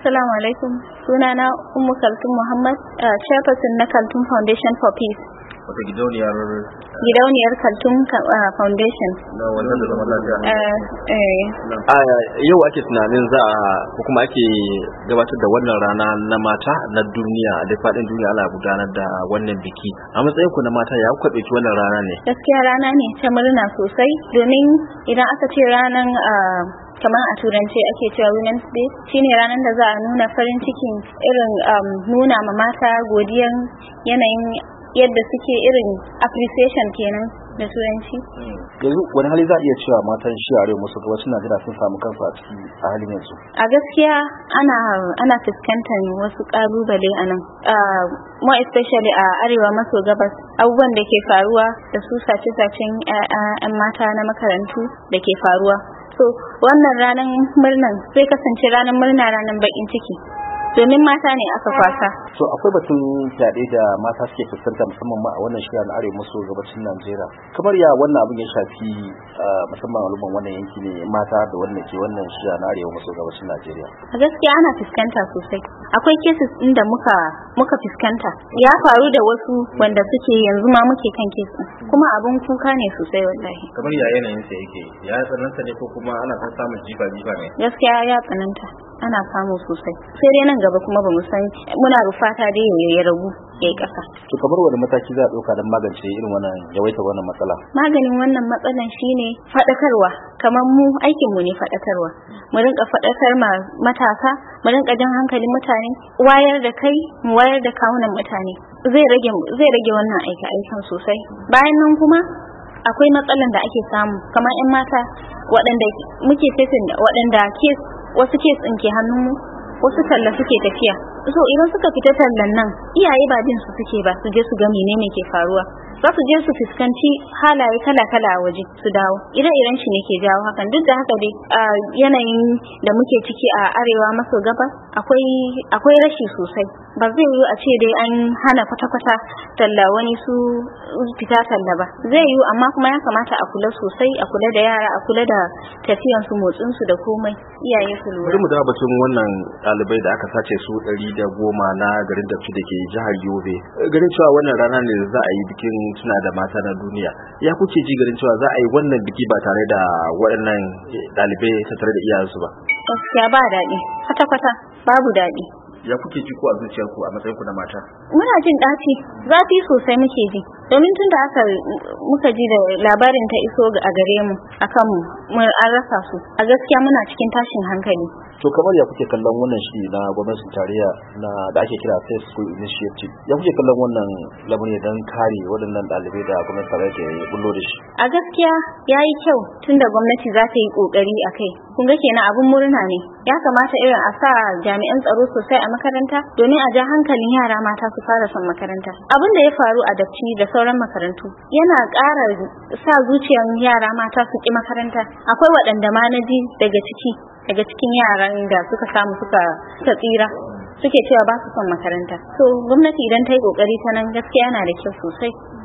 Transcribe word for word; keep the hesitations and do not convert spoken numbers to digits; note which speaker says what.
Speaker 1: Assalamu alaikum. Sunana Ummu Kaltum Muhammad, uh, chairperson na Kaltum Foundation for Peace.
Speaker 2: Wata gidauniyar
Speaker 1: Gidauniyar Kaltum uh, Foundation.
Speaker 2: Na wannan da zaman lafiya.
Speaker 1: Eh eh.
Speaker 2: A yau ake tunanin za a ko kuma ake gabatar da wannan rana na mata na duniya da faɗin duniya ana gudanar da wannan biki. A matsayin ku na mata ya kuka ɗauki wannan rana ne?
Speaker 1: Gaskiya rana ne ta murna sosai domin idan aka ce ranan uh, kamar a turanci ake cewa Women's Day shine ranar da za a nuna farin cikin irin um, nuna ma mata godiyan yanayin yadda suke irin appreciation kenan da turanci.
Speaker 3: Yanzu wani hali za a iya cewa matan shi arewa musu gabashin Najeriya sun samu kansu a ciki a halin yanzu?
Speaker 1: A gaskiya ana ana fuskantar wasu kalubale a nan. Uh, more especially a arewa maso gabas abubuwan da ke faruwa da su sace-sacen 'yan mata na makarantu da ke faruwa. So wannan ranar murnan zai kasance ranar murna ranar bakin ciki domin mata ne aka kwasa.
Speaker 3: So akwai batun fyaɗe da mata suke fuskanta musamman ma a wannan shirin na arewa maso gabashin Najeriya. Kamar ya wannan abin ya shafi musamman al'umman wannan yanki ne mata da wannan ke wannan shirin na arewa maso gabashin Najeriya.
Speaker 1: A gaskiya ana fuskanta sosai. Akwai cases din da muka muka fuskanta. Ya faru da wasu wanda suke yanzu ma muke kan cases. Kuma abin kuka ne sosai wallahi.
Speaker 2: Kamar ya yanayin sa yake? Ya tsananta ne ko kuma ana kan samun jifa jifa ne?
Speaker 1: Gaskiya ya tsananta. Ana samu sosai. Sai dai nan gaba kuma bamu san muna rufata dai ya ragu yayi kasa.
Speaker 3: To kamar wani mataki za a dauka don magance irin wannan yawaitar wannan matsala?
Speaker 1: Maganin wannan matsalan shine fadakarwa. Kamar mu aikin mu ne fadakarwa. Mu rinka fadakar ma matasa, mu rinka jan hankalin mutane, wayar da kai, mu wayar da kawunan mutane. Zai rage zai rage wannan aika aikan sosai. Bayan nan kuma akwai matsalan da ake samu kamar 'yan mata waɗanda muke facing waɗanda case wasu kes ɗin ke hannunmu wasu talla suke tafiya. So idan suka fita tallan nan iyaye ba bin su suke ba su je su ga menene ke faruwa, za su je su fuskanci halaye kala-kala a waje su dawo. Ire-iren shi ne ke jawo hakan. Duk da haka dai a yanayin da muke ciki a arewa maso gabas akwai akwai rashi sosai. Ba zai yiwu a ce dai an hana kwata-kwata talla wani su fita talla ba. Zai yiwu amma kuma ya kamata a kula sosai, a kula da yara, a kula da tafiyan su, motsin su da komai. Iyaye su lura.
Speaker 2: Bari mu dawo batun wannan ɗalibai da aka sace su ɗari da goma na garin Dabci da ke jihar Yobe. Garin cewa wannan rana ne za a yi bikin tuna da mata na duniya. Ya kuke ji garin cewa za a yi wannan biki ba tare da waɗannan ɗalibai tattare da iyayensu ba?
Speaker 1: Gaskiya ba daɗi. Kwata-kwata babu daɗi.
Speaker 2: Ya kuke ji ko a zuciyarku a matsayin ku na mata?
Speaker 1: Muna jin ɗaci, zafi sosai muke ji. Domin tun da aka muka ji da labarin ta iso a gare mu akan mu an rasa su. A gaskiya muna cikin tashin hankali.
Speaker 3: To kamar ya kuke kallon wannan shi na gwamnatin tarayya na da ake kira Safe School Initiative? Ya kuke kallon wannan lamari don kare waɗannan ɗalibai da gwamnatin tarayya ke bullo da shi?
Speaker 1: A gaskiya yayi kyau tunda gwamnati za ta yi kokari akai. Kun ga kenan abun murna ne. Ya kamata irin a sa jami'an tsaro sosai a makaranta domin a ja hankalin yara mata su fara son makaranta. Abin da ya faru a Dabci da sauran makarantu yana ƙara sa zuciyar yara mata su ƙi makaranta. Akwai waɗanda ma na ji daga ciki daga cikin yaran da suka samu suka suka tsira suke cewa ba su son makaranta. So gwamnati idan ta yi kokari ta nan gaskiya yana da kyau sosai.